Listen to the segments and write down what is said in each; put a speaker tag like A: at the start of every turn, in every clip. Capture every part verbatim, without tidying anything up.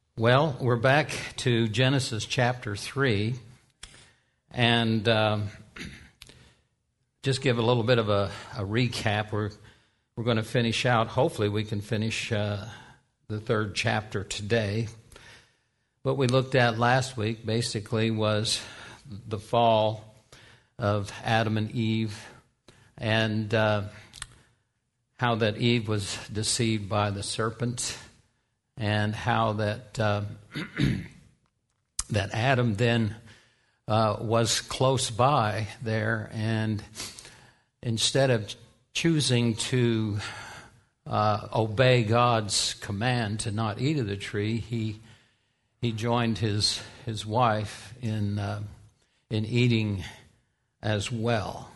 A: Well, we're back to Genesis chapter three, and um, just give a little bit of a, a recap. We're we're going to finish out. Hopefully, we can finish uh, the third chapter today. What we looked at last week basically was the fall of Adam and Eve, and uh, how that Eve was deceived by the serpent. And how that uh, that Adam then uh, was close by there, and instead of choosing to uh, obey God's command to not eat of the tree, he he joined his his wife in uh, in eating as well.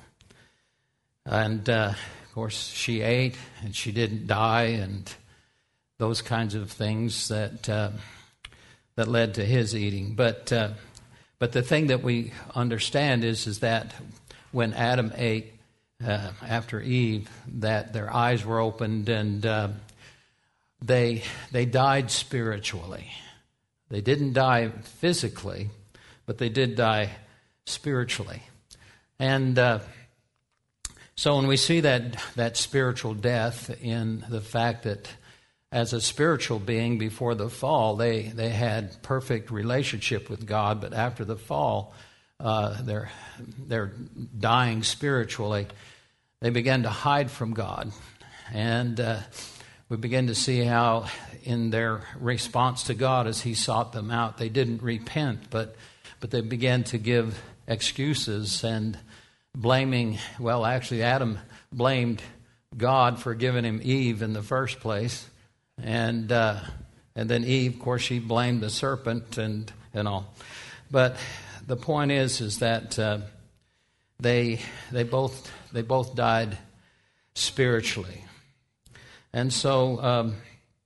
A: And uh, of course, she ate, and she didn't die, and those kinds of things that uh, that led to his eating. But uh, but the thing that we understand is is that when Adam ate uh, after Eve, that their eyes were opened, and uh, they they died spiritually. They didn't die physically, but they did die spiritually. And uh, so when we see that that spiritual death in the fact that as a spiritual being before the fall, they, they had perfect relationship with God, but after the fall, uh, they're they're dying spiritually. They began to hide from God, and uh, we begin to see how, in their response to God as He sought them out, they didn't repent, but but they began to give excuses and blaming. Well, actually, Adam blamed God for giving him Eve in the first place. And uh, and then Eve, of course, she blamed the serpent and, and all. But the point is, is that uh, they they both they both died spiritually, and so um,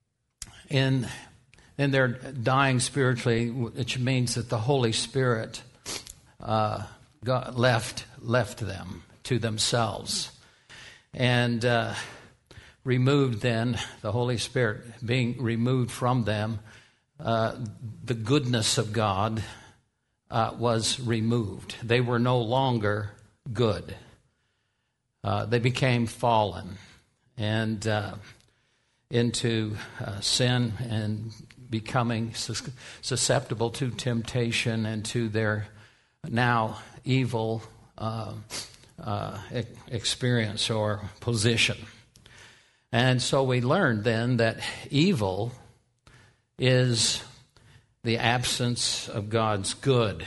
A: in in their dying spiritually, which means that the Holy Spirit uh, got left left them to themselves, and. Uh, Removed then, the Holy Spirit being removed from them, uh, the goodness of God uh, was removed. They were no longer good. Uh, they became fallen and uh, into uh, sin and becoming sus- susceptible to temptation and to their now evil uh, uh, experience or position. And so we learned then that evil is the absence of God's good.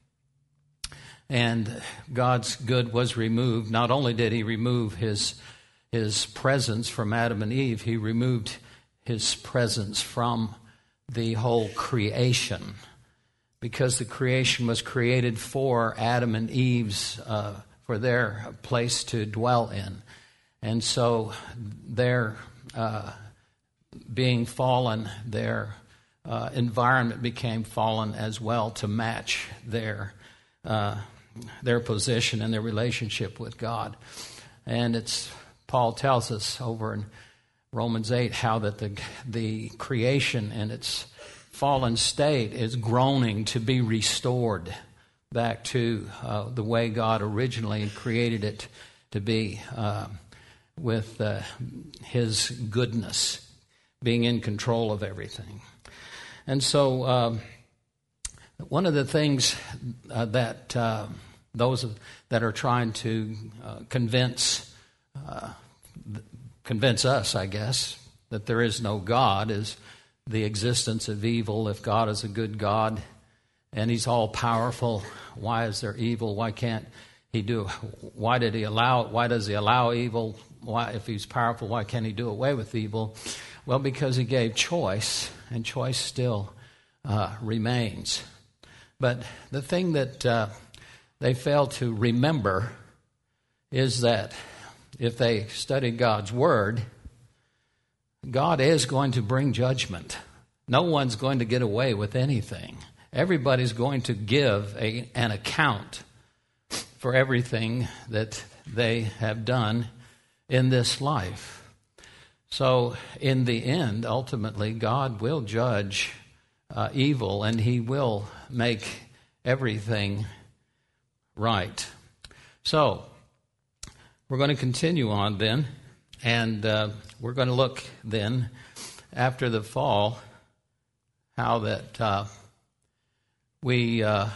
A: And God's good was removed. Not only did He remove His, his presence from Adam and Eve, He removed His presence from the whole creation. Because the creation was created for Adam and Eve's, uh, for their place to dwell in. And so their uh, being fallen, their uh, environment became fallen as well to match their uh, their position and their relationship with God. And it's Paul tells us over in Romans eight how that the the creation in its fallen state is groaning to be restored back to uh, the way God originally created it to be. Uh, with uh, His goodness, being in control of everything. And so um, one of the things uh, that uh, those that are trying to uh, convince uh, convince us, I guess, that there is no God is the existence of evil. If God is a good God and He's all-powerful, why is there evil? Why can't He do? Why did He allow? Why does He allow evil? Why, if He's powerful, why can't He do away with evil? Well, because He gave choice, and choice still uh, remains. But the thing that uh, they fail to remember is that if they study God's Word, God is going to bring judgment. No one's going to get away with anything. Everybody's going to give a, an account for everything that they have done in this life. So in the end, ultimately, God will judge uh, evil, and he will make everything right. So, we're going to continue on then, and uh, we're going to look then, after the fall, how that uh, we uh,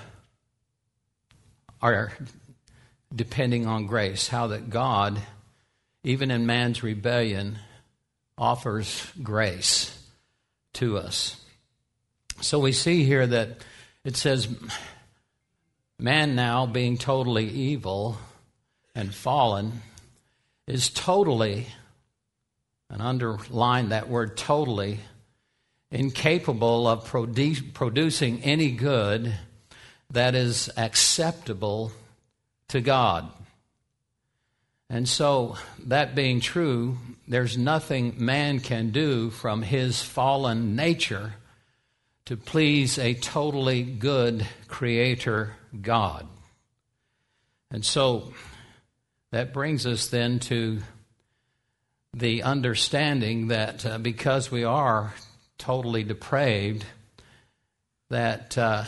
A: are depending on grace, how that God, even in man's rebellion, offers grace to us. So we see here that it says, man now being totally evil and fallen is totally, and underline that word totally, incapable of produ- producing any good that is acceptable to God. And so, that being true, there's nothing man can do from his fallen nature to please a totally good Creator God. And so, that brings us then to the understanding that uh, because we are totally depraved, that uh,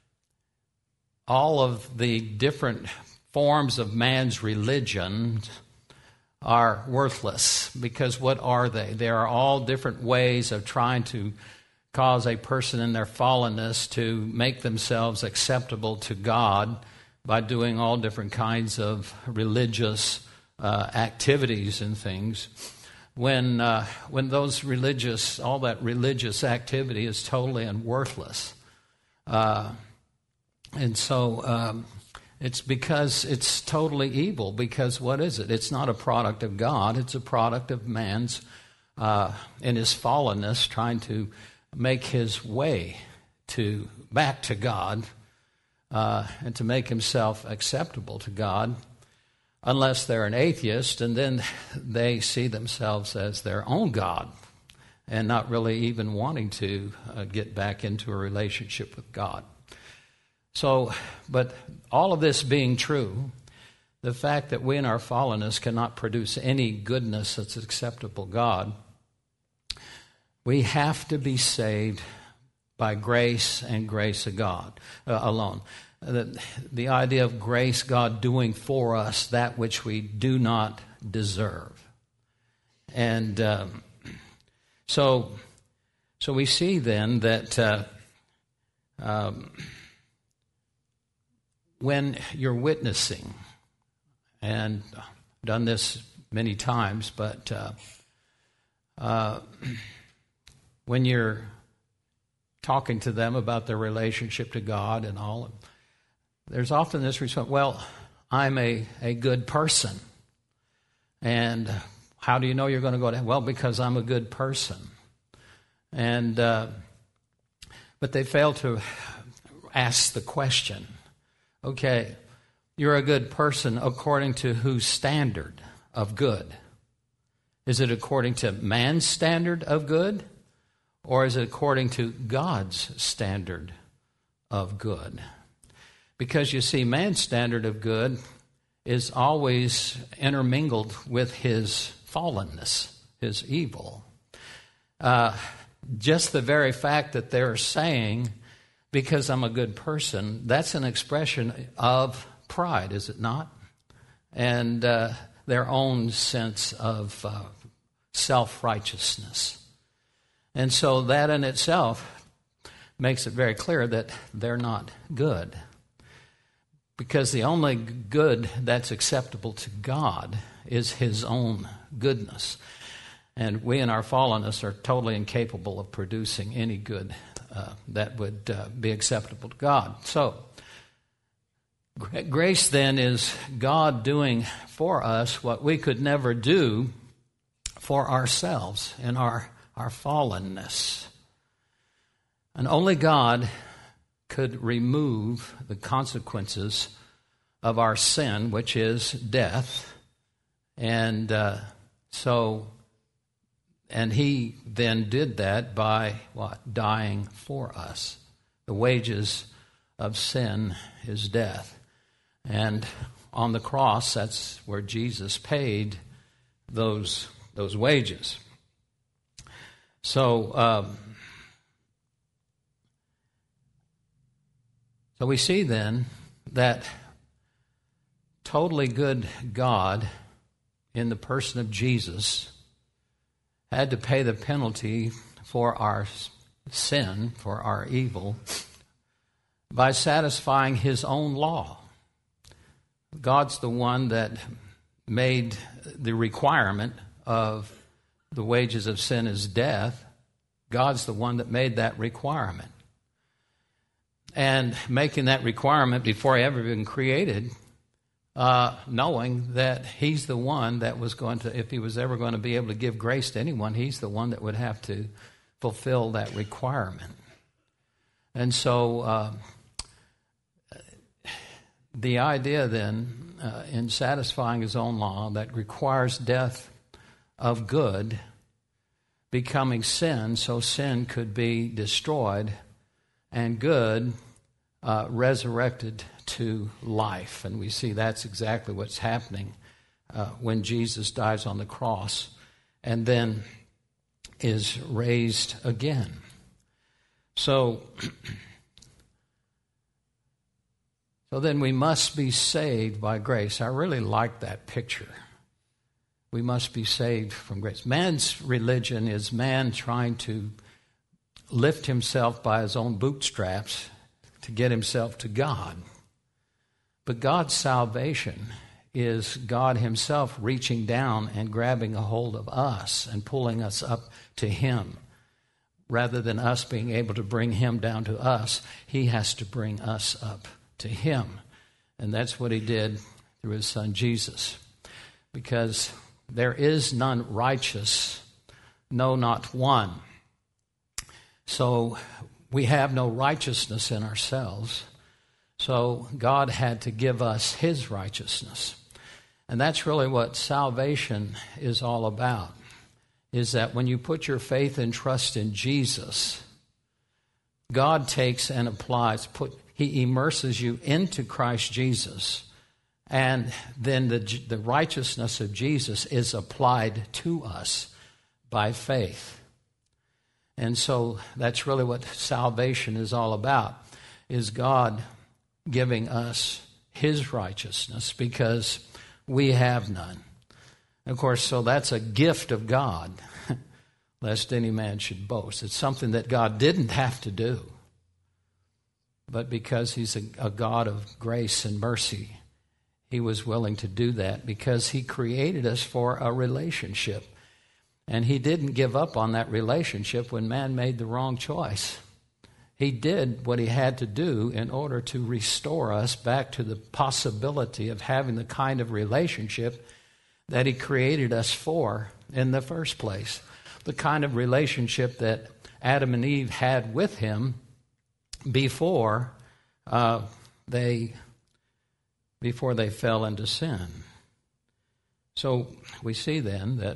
A: all of the different forms of man's religion are worthless. Because what are they? They are all different ways of trying to cause a person in their fallenness to make themselves acceptable to God by doing all different kinds of religious uh, activities and things. When uh, when those religious, all that religious activity is totally and worthless. Uh, and so um, it's because it's totally evil, because what is it? It's not a product of God. It's a product of man's, uh, in his fallenness, trying to make his way to back to God uh, and to make himself acceptable to God, unless they're an atheist, and then they see themselves as their own God and not really even wanting to uh, get back into a relationship with God. So, but all of this being true, the fact that we in our fallenness cannot produce any goodness that's acceptable to God, we have to be saved by grace and grace of God uh, alone. The, the idea of grace, God doing for us that which we do not deserve. And um, so, so we see then that uh, um, when you're witnessing, and I've done this many times, but uh, uh, when you're talking to them about their relationship to God and all, there's often this response, well, I'm a, a good person. And how do you know you're going to go to heaven? Well, because I'm a good person. And uh, but they fail to ask the question, okay, you're a good person according to whose standard of good? Is it according to man's standard of good? Or is it according to God's standard of good? Because you see, man's standard of good is always intermingled with his fallenness, his evil. Uh, just the very fact that they're saying, because I'm a good person, that's an expression of pride, is it not? And uh, their own sense of uh, self-righteousness. And so that in itself makes it very clear that they're not good. Because the only good that's acceptable to God is his own goodness. And we in our fallenness are totally incapable of producing any good uh, that would uh, be acceptable to God. So, grace then is God doing for us what we could never do for ourselves in our, our fallenness. And only God could remove the consequences of our sin, which is death. And uh, so, and he then did that by what? Dying for us. The wages of sin is death. And on the cross, that's where Jesus paid those, those wages. So, um, So we see then that totally good God in the person of Jesus had to pay the penalty for our sin, for our evil, by satisfying his own law. God's the one that made the requirement of the wages of sin is death. God's the one that made that requirement. And making that requirement before he ever been created, uh, knowing that he's the one that was going to, if he was ever going to be able to give grace to anyone, he's the one that would have to fulfill that requirement. And so uh, the idea then, uh, in satisfying his own law that requires death of good, becoming sin so sin could be destroyed, and good uh, resurrected to life. And we see that's exactly what's happening uh, when Jesus dies on the cross and then is raised again. So, so then we must be saved by grace. I really like that picture. We must be saved from grace. Man's religion is man trying to lift himself by his own bootstraps to get himself to God. But God's salvation is God himself reaching down and grabbing a hold of us and pulling us up to him. Rather than us being able to bring him down to us, he has to bring us up to him. And that's what he did through his son Jesus. Because there is none righteous, no, not one. So we have no righteousness in ourselves. So God had to give us his righteousness. And that's really what salvation is all about, is that when you put your faith and trust in Jesus, God takes and applies, put, he immerses you into Christ Jesus, and then the, the righteousness of Jesus is applied to us by faith. And so that's really what salvation is all about, is God giving us his righteousness because we have none. Of course, so that's a gift of God, lest any man should boast. It's something that God didn't have to do. But because he's a, a God of grace and mercy, he was willing to do that because he created us for a relationship. And he didn't give up on that relationship when man made the wrong choice. He did what he had to do in order to restore us back to the possibility of having the kind of relationship that he created us for in the first place. The kind of relationship that Adam and Eve had with him before uh, they before they fell into sin. So we see then that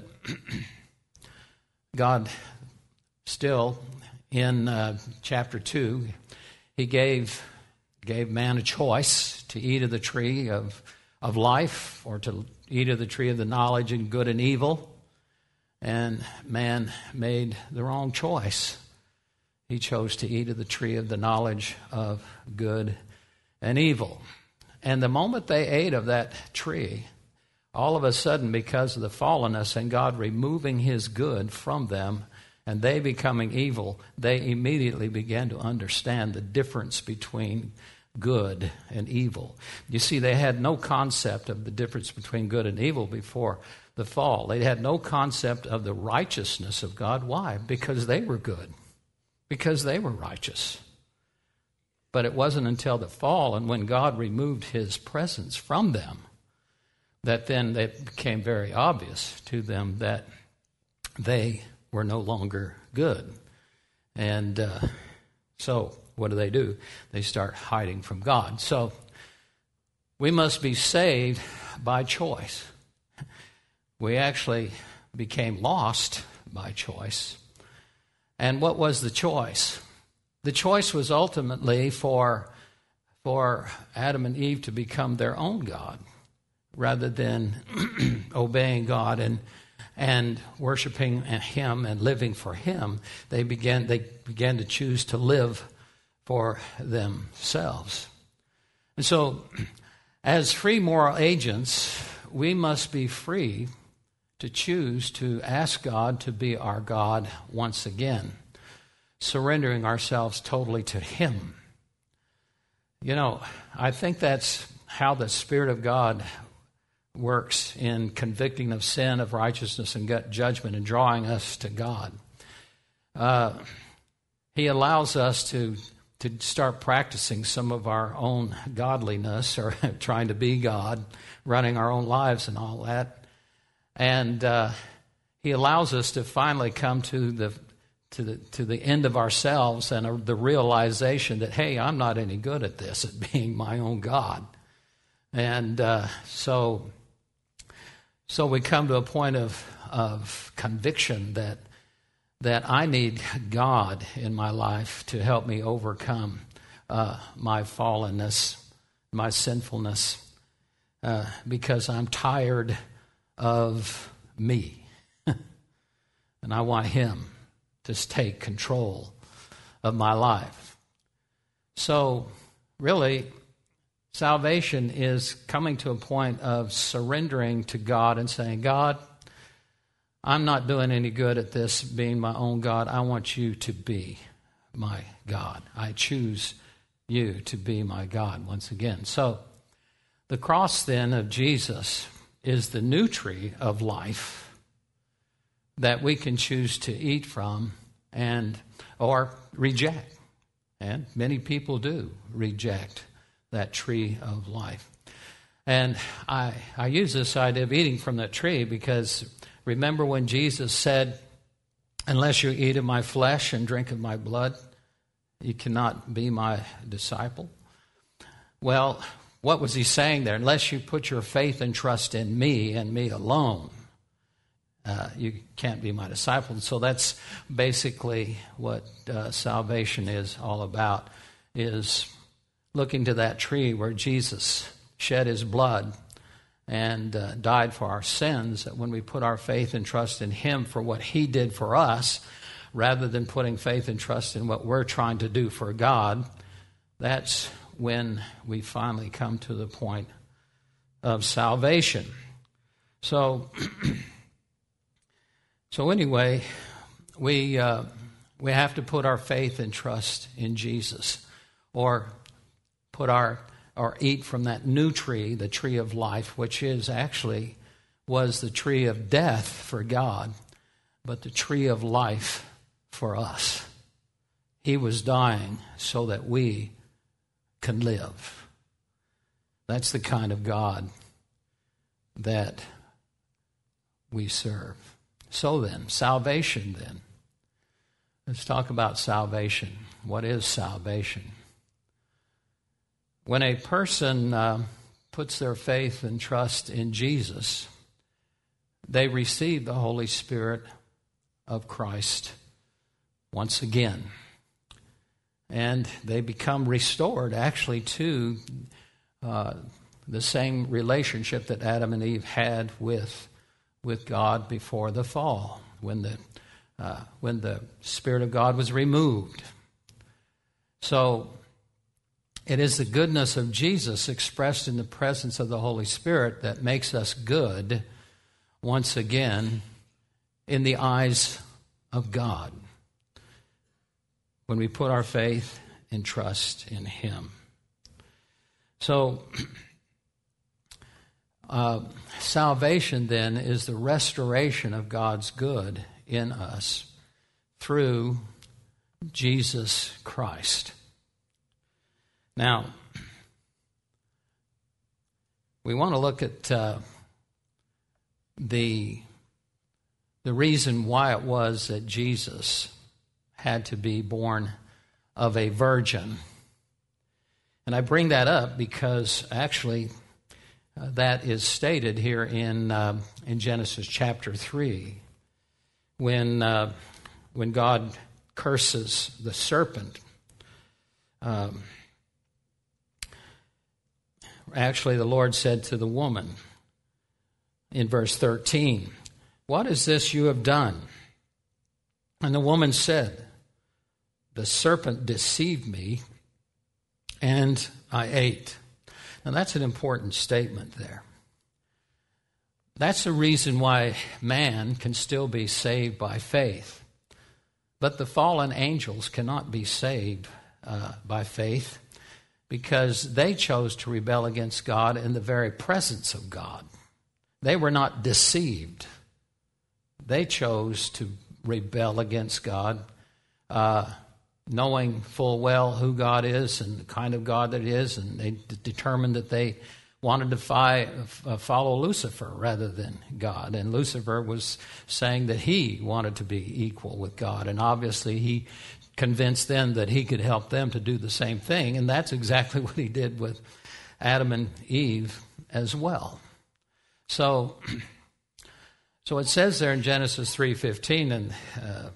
A: God still, in uh, chapter two, he gave gave man a choice to eat of the tree of, of life or to eat of the tree of the knowledge of good and evil. And man made the wrong choice. He chose to eat of the tree of the knowledge of good and evil. And the moment they ate of that tree, all of a sudden, because of the fallenness and God removing his good from them and they becoming evil, they immediately began to understand the difference between good and evil. You see, they had no concept of the difference between good and evil before the fall. They had no concept of the righteousness of God. Why? Because they were good. Because they were righteous. But it wasn't until the fall and when God removed his presence from them that then it became very obvious to them that they were no longer good. And uh, so what do they do? They start hiding from God. So we must be saved by choice. We actually became lost by choice. And what was the choice? The choice was ultimately for, for Adam and Eve to become their own God, rather than obeying God and and worshiping him and living for him. They began they began to choose to live for themselves. And so, as free moral agents, we must be free to choose to ask God to be our God once again, surrendering ourselves totally to Him. You know, I think that's how the Spirit of God works in convicting of sin, of righteousness, and judgment, and drawing us to God. Uh, he allows us to to start practicing some of our own godliness, or trying to be God, running our own lives and all that. And uh, He allows us to finally come to the to the to the end of ourselves and uh, the realization that, hey, I'm not any good at this, at being my own God. And uh, so, so we come to a point of of conviction that that I need God in my life to help me overcome uh, my fallenness, my sinfulness, uh, because I'm tired of me. And I want Him to take control of my life. So, really, salvation is coming to a point of surrendering to God and saying, God, I'm not doing any good at this, being my own God. I want you to be my God. I choose you to be my God once again. So the cross then of Jesus is the new tree of life that we can choose to eat from and or reject. And many people do reject that tree of life. And I, I use this idea of eating from that tree because remember when Jesus said, unless you eat of my flesh and drink of my blood, you cannot be my disciple? Well, what was He saying there? Unless you put your faith and trust in me and me alone, uh, you can't be my disciple. So that's basically what uh, salvation is all about, is looking to that tree where Jesus shed His blood and uh, died for our sins, that when we put our faith and trust in Him for what He did for us, rather than putting faith and trust in what we're trying to do for God, that's when we finally come to the point of salvation. So, so anyway, we uh, we have to put our faith and trust in Jesus, or put our or eat from that new tree, the tree of life, which is actually was the tree of death for God, but the tree of life for us. He was dying so that we can live. That's the kind of God that we serve. So then, salvation then. Let's talk about salvation. What is salvation? When a person uh, puts their faith and trust in Jesus, they receive the Holy Spirit of Christ once again. And they become restored, actually, to uh, the same relationship that Adam and Eve had with, with God before the fall, when the, uh, when the Spirit of God was removed. So, it is the goodness of Jesus expressed in the presence of the Holy Spirit that makes us good once again in the eyes of God when we put our faith and trust in Him. So, uh, salvation then is the restoration of God's good in us through Jesus Christ. Now, we want to look at uh, the, the reason why it was that Jesus had to be born of a virgin. And I bring that up because actually uh, that is stated here in uh, in Genesis chapter three, when uh, when God curses the serpent. Um, Actually, the Lord said to the woman in verse thirteen, "What is this you have done?" And the woman said, "The serpent deceived me, and I ate." Now, that's an important statement there. That's the reason why man can still be saved by faith. But the fallen angels cannot be saved uh, by faith because they chose to rebel against God in the very presence of God. They were not deceived. They chose to rebel against God, uh, knowing full well who God is and the kind of God that it is, and they d- determined that they wanted to fi- uh, follow Lucifer rather than God. And Lucifer was saying that he wanted to be equal with God, and obviously he convinced them that he could help them to do the same thing, and that's exactly what he did with Adam and Eve as well. So, so it says there in Genesis three fifteen, and uh,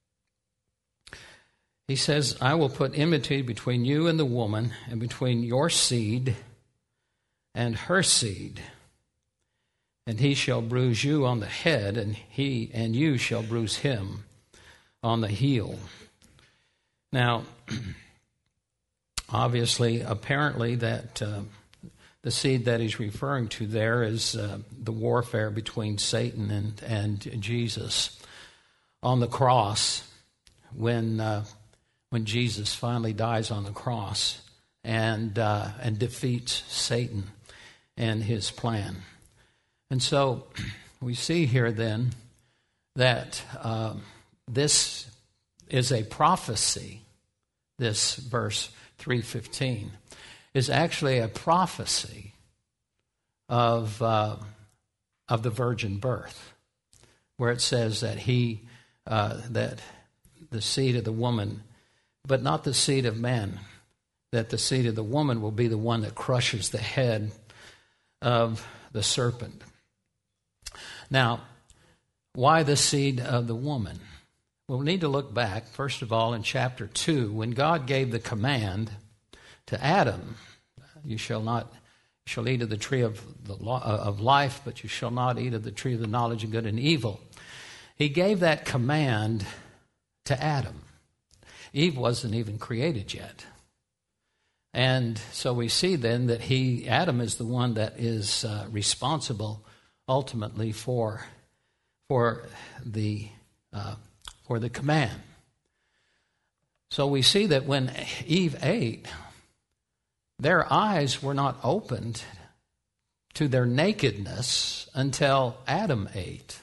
A: he says, I will put enmity between you and the woman, and between your seed and her seed. And he shall bruise you on the head, and he and you shall bruise him on the heel. Now, obviously, apparently, that uh, the seed that he's referring to there is uh, the warfare between Satan and, and Jesus on the cross when uh, when Jesus finally dies on the cross and uh, and defeats Satan and his plan. And so we see here then that uh, this is a prophecy. This verse three fifteen is actually a prophecy of uh, of the virgin birth, where it says that he uh, that the seed of the woman, but not the seed of man, that the seed of the woman will be the one that crushes the head of the serpent. Now, why the seed of the woman? Well, we need to look back, first of all, in chapter two, when God gave the command to Adam, you shall not you shall eat of the tree of the law, of life, but you shall not eat of the tree of the knowledge of good and evil. He gave that command to Adam. Eve wasn't even created yet. And so we see then that he, Adam is the one that is uh, responsible ultimately for, for, the, uh, for the command. So we see that when Eve ate, their eyes were not opened to their nakedness until Adam ate.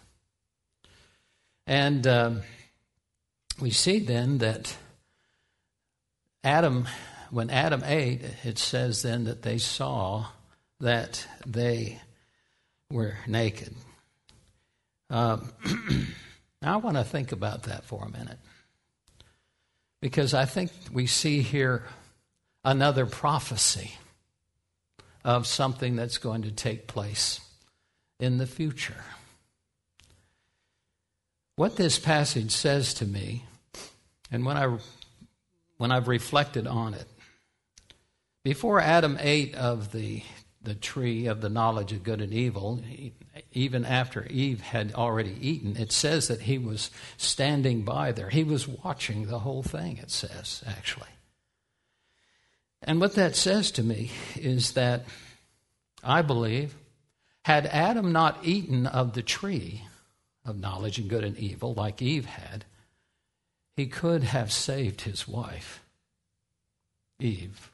A: And um, we see then that Adam, when Adam ate, it says then that they saw that they were naked. Um, now I want to think about that for a minute, because I think we see here another prophecy of something that's going to take place in the future. What this passage says to me, and when I when I've reflected on it, before Adam ate of the the tree of the knowledge of good and evil, even after Eve had already eaten, it says that he was standing by there. He was watching the whole thing, it says, actually. And what that says to me is that I believe, had Adam not eaten of the tree of knowledge of good and evil like Eve had, he could have saved his wife, Eve.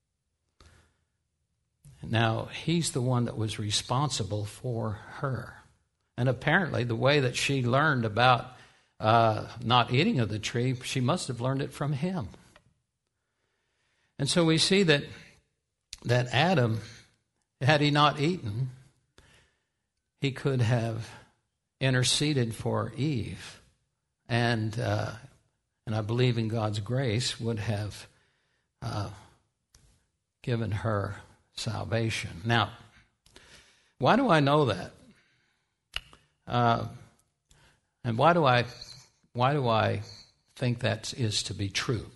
A: Now, he's the one that was responsible for her. And apparently the way that she learned about uh, not eating of the tree, she must have learned it from him. And so we see that that Adam, had he not eaten, he could have interceded for Eve, and uh, and I believe in God's grace would have uh, given her salvation. Now, why do I know that? Uh, and why do I why do I think that is to be true?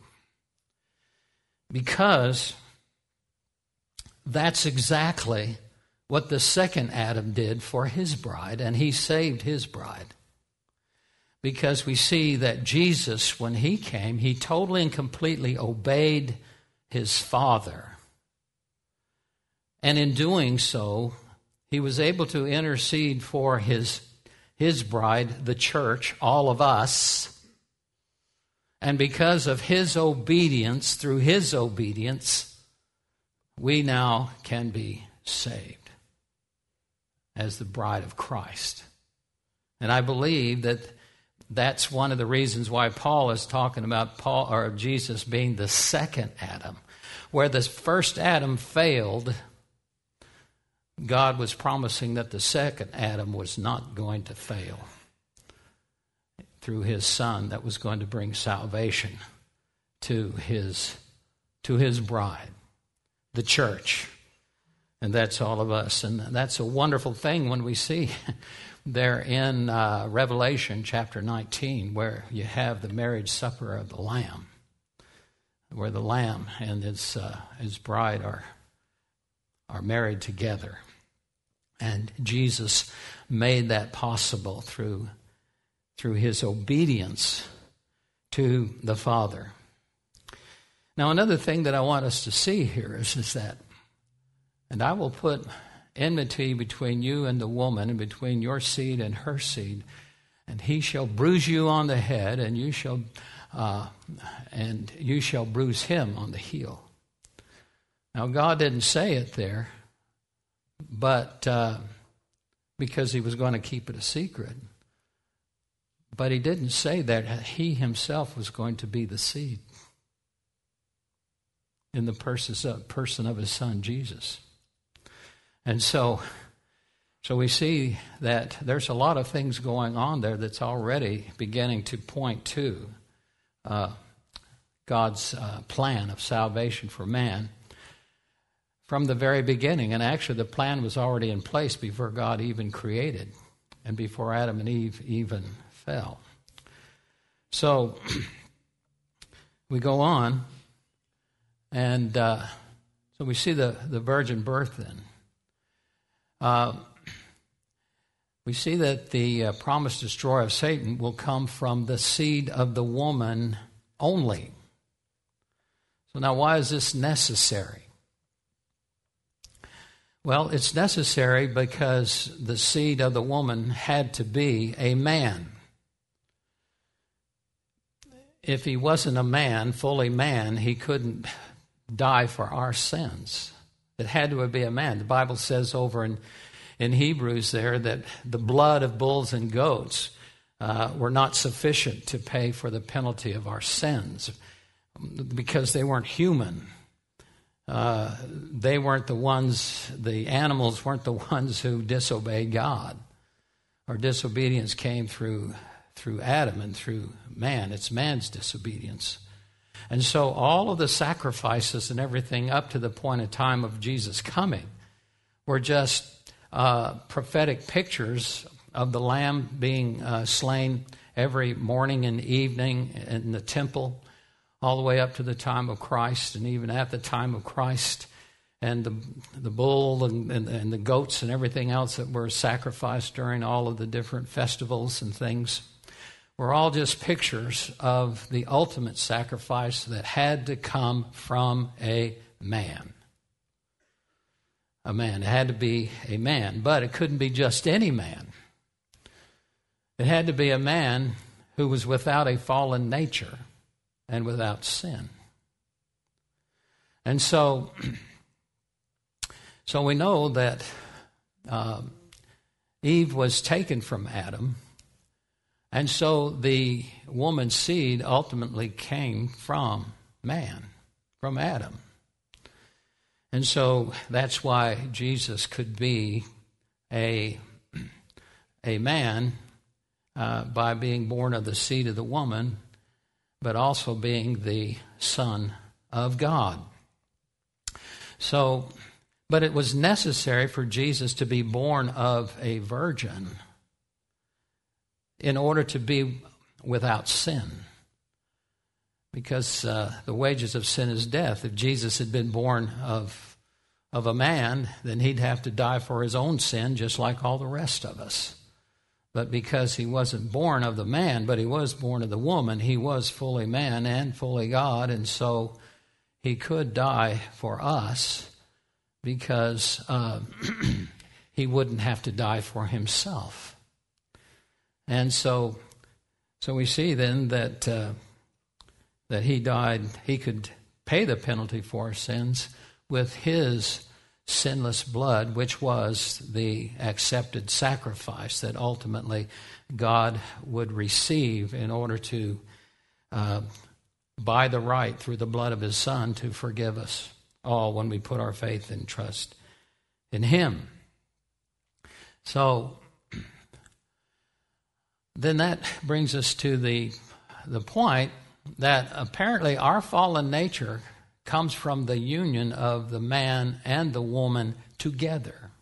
A: Because that's exactly what the second Adam did for his bride, and he saved his bride. Because we see that Jesus, when he came, he totally and completely obeyed his Father. And in doing so, he was able to intercede for his, his bride, the church, all of us. And because of his obedience, through his obedience, we now can be saved as the bride of Christ. And I believe that that's one of the reasons why Paul is talking about Paul or Jesus being the second Adam. Where the first Adam failed, God was promising that the second Adam was not going to fail through his son that was going to bring salvation to his to his bride, the church. And that's all of us. And that's a wonderful thing when we see there in uh, Revelation chapter nineteen, where you have the marriage supper of the Lamb, where the Lamb and his uh, his bride are are married together. And Jesus made that possible through through his obedience to the Father. Now, another thing that I want us to see here is, is that, and I will put enmity between you and the woman, and between your seed and her seed, and he shall bruise you on the head, and you shall uh, and you shall bruise him on the heel. Now, God didn't say it there, but uh, because he was going to keep it a secret. But he didn't say that he himself was going to be the seed in the person of his son, Jesus. And so, so we see that there's a lot of things going on there that's already beginning to point to uh, God's uh, plan of salvation for man from the very beginning. And actually the plan was already in place before God even created and before Adam and Eve even fell. So we go on, and uh, so we see the, the virgin birth then. Uh, we see that the uh, promised destroyer of Satan will come from the seed of the woman only. So now why is this necessary? Well, it's necessary because the seed of the woman had to be a man. If he wasn't a man, fully man, he couldn't die for our sins. It had to be a man. The Bible says over in, in Hebrews there that the blood of bulls and goats uh, were not sufficient to pay for the penalty of our sins because they weren't human. Uh, they weren't the ones, the animals weren't the ones who disobeyed God. Our disobedience came through through Adam and through man. It's man's disobedience. And so all of the sacrifices and everything up to the point of time of Jesus coming were just uh, prophetic pictures of the Lamb being uh, slain every morning and evening in the temple, all the way up to the time of Christ, and even at the time of Christ, and the the bull and, and, and the goats and everything else that were sacrificed during all of the different festivals and things were all just pictures of the ultimate sacrifice that had to come from a man. A man. It had to be a man, but it couldn't be just any man. It had to be a man who was without a fallen nature and without sin. And so, so we know that uh, Eve was taken from Adam, and so the woman's seed ultimately came from man, from Adam. And so that's why Jesus could be a, a man uh, by being born of the seed of the woman, but also being the Son of God. So, but it was necessary for Jesus to be born of a virgin in order to be without sin. Because uh, the wages of sin is death. If Jesus had been born of, of a man, then he'd have to die for his own sin just like all the rest of us. But because he wasn't born of the man, but he was born of the woman, he was fully man and fully God, and so he could die for us because uh, he wouldn't have to die for himself. And so, so we see then that uh, that he died. He could pay the penalty for our sins with his sinless blood, which was the accepted sacrifice that ultimately God would receive in order to uh, buy the right through the blood of his Son to forgive us all when we put our faith and trust in him. So then that brings us to the the point that apparently our fallen nature comes from the union of the man and the woman together.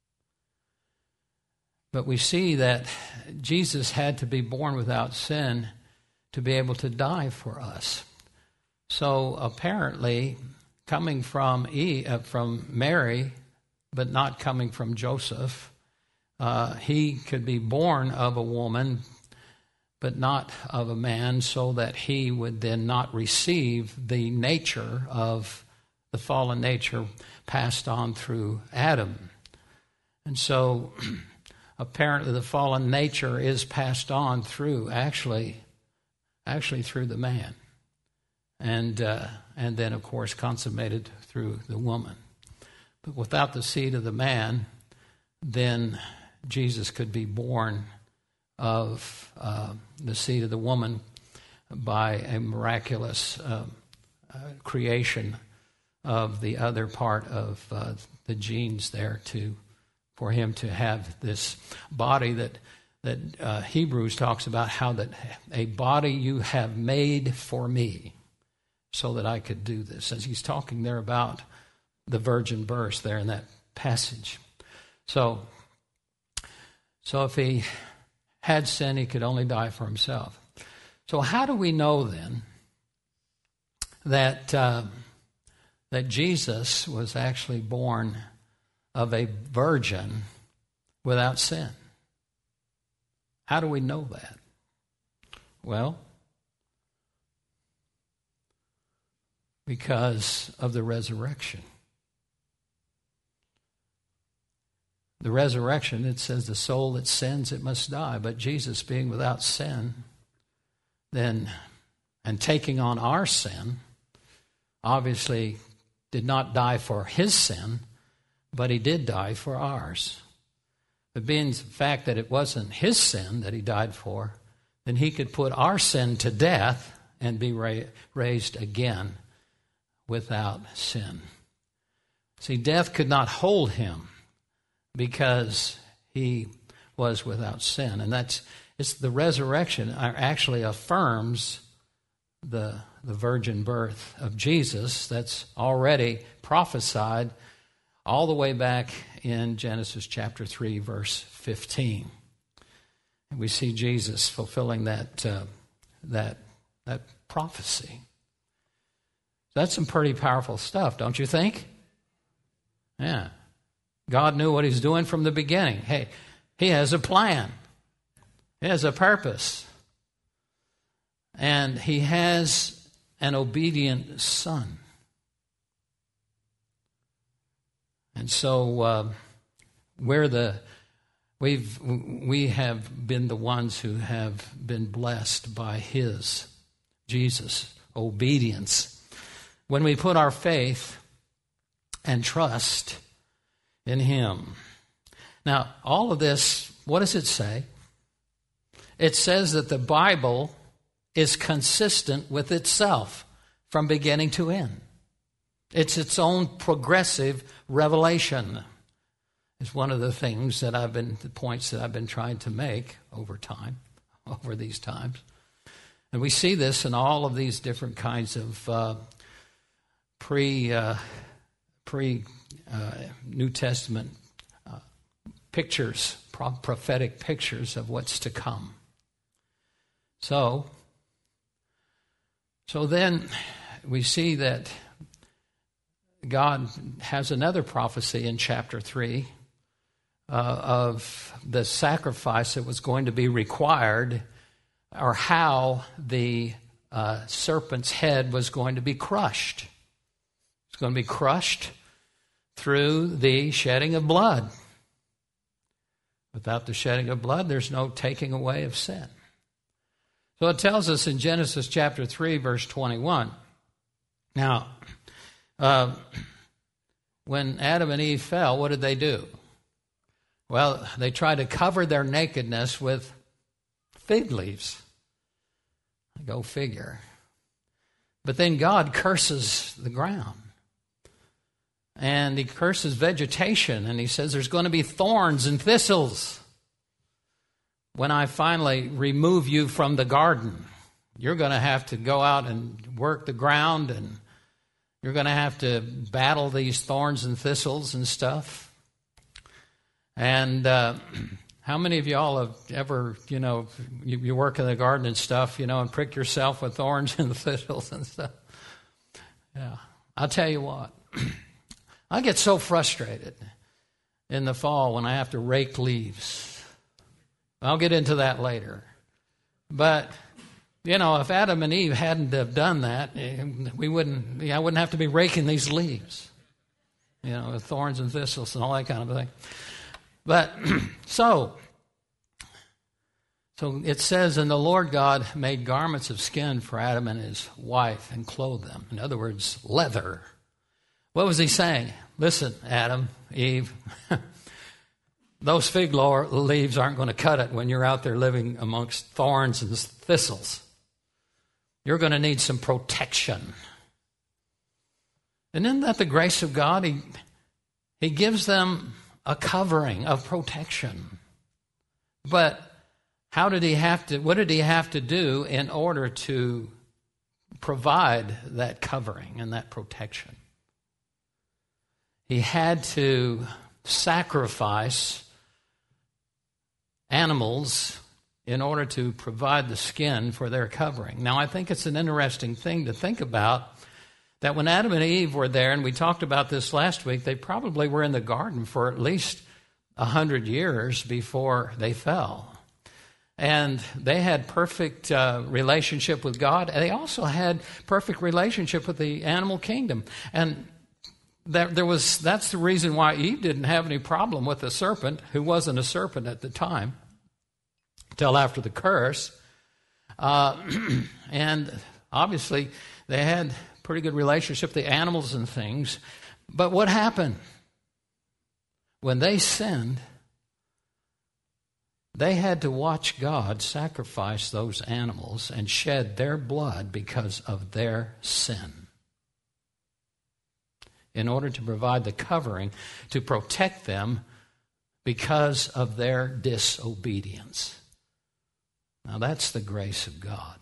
A: But we see that Jesus had to be born without sin to be able to die for us. So apparently, coming from Eve, uh, from Mary, but not coming from Joseph, uh, he could be born of a woman, but not of a man, so that he would then not receive the nature of the fallen nature passed on through Adam. And so apparently the fallen nature is passed on through, actually, actually through the man. And uh, and then, of course, consummated through the woman. But without the seed of the man, then Jesus could be born of uh, the seed of the woman by a miraculous uh, uh, creation of the other part of uh, the genes there to for him to have this body that that uh, Hebrews talks about, how that a body you have made for me so that I could do this. As he's talking there about the virgin birth there in that passage. So, so if he had sin, he could only die for himself. So how do we know then that uh, that Jesus was actually born of a virgin without sin? How do we know that? Well, because of the resurrection. The resurrection, it says the soul that sins, it must die. But Jesus being without sin, then, and taking on our sin, obviously did not die for his sin, but he did die for ours. But being the fact that it wasn't his sin that he died for, then he could put our sin to death and be ra- raised again without sin. See, death could not hold him because he was without sin. And that's it's the resurrection actually affirms the, the virgin birth of Jesus that's already prophesied all the way back in Genesis chapter three, verse fifteen. And we see Jesus fulfilling that uh, that that prophecy. That's some pretty powerful stuff, don't you think? Yeah. God knew what he's doing from the beginning. Hey, he has a plan. He has a purpose. And he has an obedient son. And so uh, we're the we've we have been the ones who have been blessed by his, Jesus, obedience. When we put our faith and trust in him. Now, all of this, what does it say? It says that the Bible is consistent with itself from beginning to end. It's its own progressive revelation. It's one of the things that I've been, the points that I've been trying to make over time, over these times. And we see this in all of these different kinds of uh, pre, uh, pre uh, New Testament uh, pictures, pro- prophetic pictures of what's to come. So, so then we see that God has another prophecy in chapter three uh, of the sacrifice that was going to be required, or how the uh, serpent's head was going to be crushed. It's going to be crushed through the shedding of blood. Without the shedding of blood, there's no taking away of sin. So it tells us in Genesis chapter three, verse twenty-one. Now, uh, when Adam and Eve fell, what did they do? Well, they tried to cover their nakedness with fig leaves. Go figure. But then God curses the ground. And he curses vegetation, and he says there's going to be thorns and thistles when I finally remove you from the garden. You're going to have to go out and work the ground, and you're going to have to battle these thorns and thistles and stuff. And uh, how many of y'all have ever, you know, you, you work in the garden and stuff, you know, and prick yourself with thorns and thistles and stuff? Yeah. I'll tell you what. I get so frustrated in the fall when I have to rake leaves. I'll get into that later. But, you know, if Adam and Eve hadn't have done that, we wouldn't, I wouldn't have to be raking these leaves, you know, with thorns and thistles and all that kind of thing. But, so, so it says, and the Lord God made garments of skin for Adam and his wife and clothed them. In other words, leather. What was he saying? Listen, Adam, Eve, those fig leaves aren't going to cut it when you're out there living amongst thorns and thistles. You're going to need some protection. And isn't that the grace of God? He, he gives them a covering of protection. But how did he have to, what did he have to do in order to provide that covering and that protection? He had to sacrifice animals in order to provide the skin for their covering. Now, I think it's an interesting thing to think about that when Adam and Eve were there, and we talked about this last week, they probably were in the garden for at least a hundred years before they fell. And they had perfect uh, relationship with God, and they also had perfect relationship with the animal kingdom. And That there was, that's the reason why Eve didn't have any problem with the serpent, who wasn't a serpent at the time, until after the curse. Uh, and obviously, they had pretty good relationship with the animals and things. But what happened? When they sinned, they had to watch God sacrifice those animals and shed their blood because of their sin, in order to provide the covering to protect them because of their disobedience. Now that's the grace of God.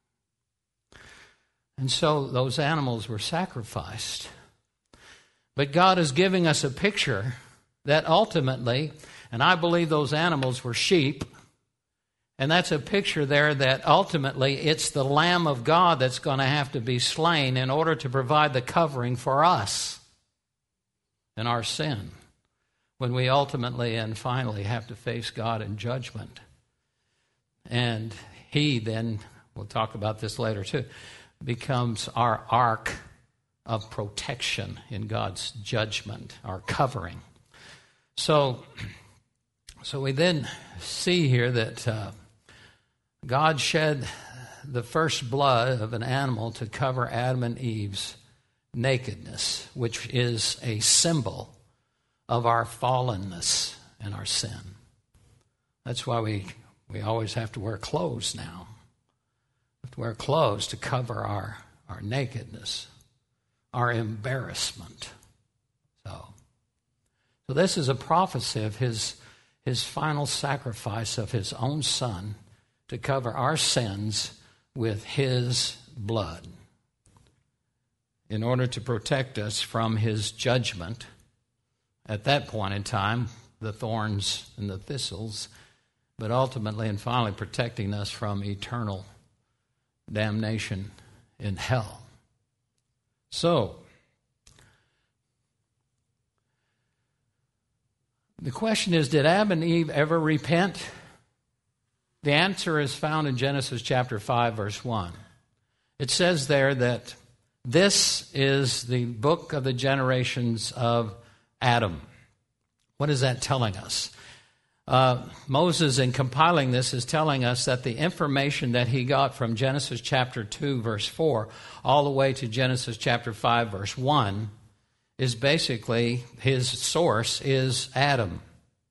A: And so those animals were sacrificed. But God is giving us a picture that ultimately, and I believe those animals were sheep, and that's a picture there that ultimately it's the Lamb of God that's going to have to be slain in order to provide the covering for us and our sin, when we ultimately and finally have to face God in judgment. And he then, we'll talk about this later too, becomes our ark of protection in God's judgment, our covering. So, so we then see here that uh, God shed the first blood of an animal to cover Adam and Eve's nakedness, which is a symbol of our fallenness and our sin. That's why we, we always have to wear clothes now. We have to wear clothes to cover our, our nakedness, our embarrassment. So, so this is a prophecy of his, his final sacrifice of his own son to cover our sins with his blood, in order to protect us from his judgment. At that point in time, the thorns and the thistles, but ultimately and finally protecting us from eternal damnation in hell. So, the question is, did Adam and Eve ever repent? The answer is found in Genesis chapter five, verse one. It says there that this is the book of the generations of Adam. What is that telling us? Uh, Moses, in compiling this, is telling us that the information that he got from Genesis chapter two, verse four, all the way to Genesis chapter five, verse one, is basically, his source is Adam.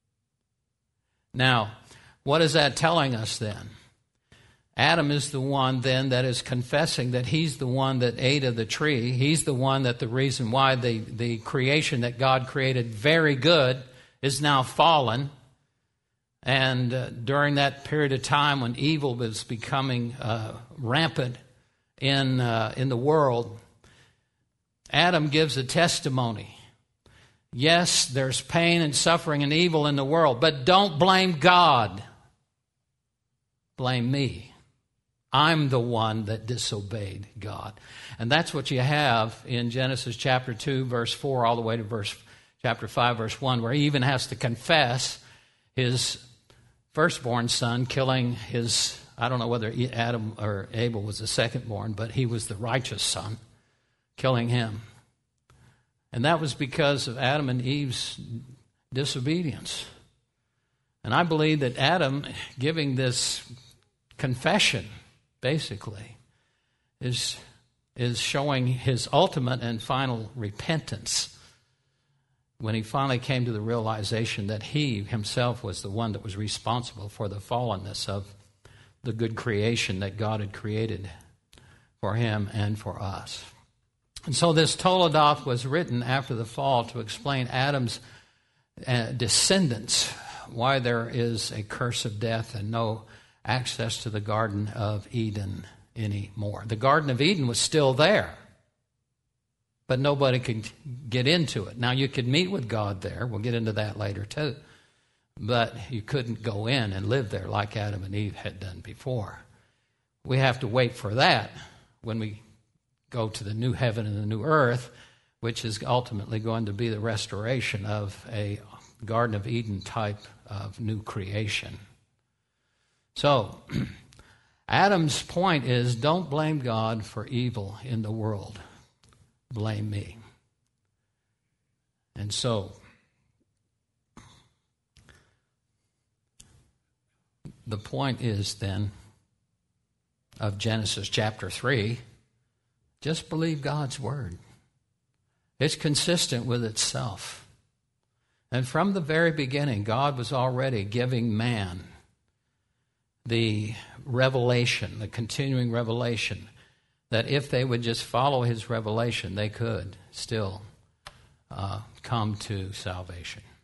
A: Now, what is that telling us then? Adam is the one then that is confessing that he's the one that ate of the tree. He's the one that the reason why the, the creation that God created very good is now fallen. And uh, during that period of time when evil was becoming uh, rampant in uh, in the world, Adam gives a testimony. Yes, there's pain and suffering and evil in the world, but don't blame God. Blame me. I'm the one that disobeyed God. And that's what you have in Genesis chapter two, verse four, all the way to verse chapter five, verse one, where he even has to confess his firstborn son killing his, I don't know whether Adam or Abel was the secondborn, but he was the righteous son, killing him. And that was because of Adam and Eve's disobedience. And I believe that Adam giving this confession, basically, is, is showing his ultimate and final repentance when he finally came to the realization that he himself was the one that was responsible for the fallenness of the good creation that God had created for him and for us. And so this Toledoth was written after the fall to explain Adam's uh, descendants, why there is a curse of death and no access to the Garden of Eden anymore. The Garden of Eden was still there, but nobody could get into it. Now, you could meet with God there. We'll get into that later, too. But you couldn't go in and live there like Adam and Eve had done before. We have to wait for that when we go to the new heaven and the new earth, which is ultimately going to be the restoration of a Garden of Eden type of new creation. So, Adam's point is, don't blame God for evil in the world. Blame me. And so, the point is then of Genesis chapter three, just believe God's word. It's consistent with itself. And from the very beginning, God was already giving man the revelation, the continuing revelation, that if they would just follow his revelation, they could still uh, come to salvation.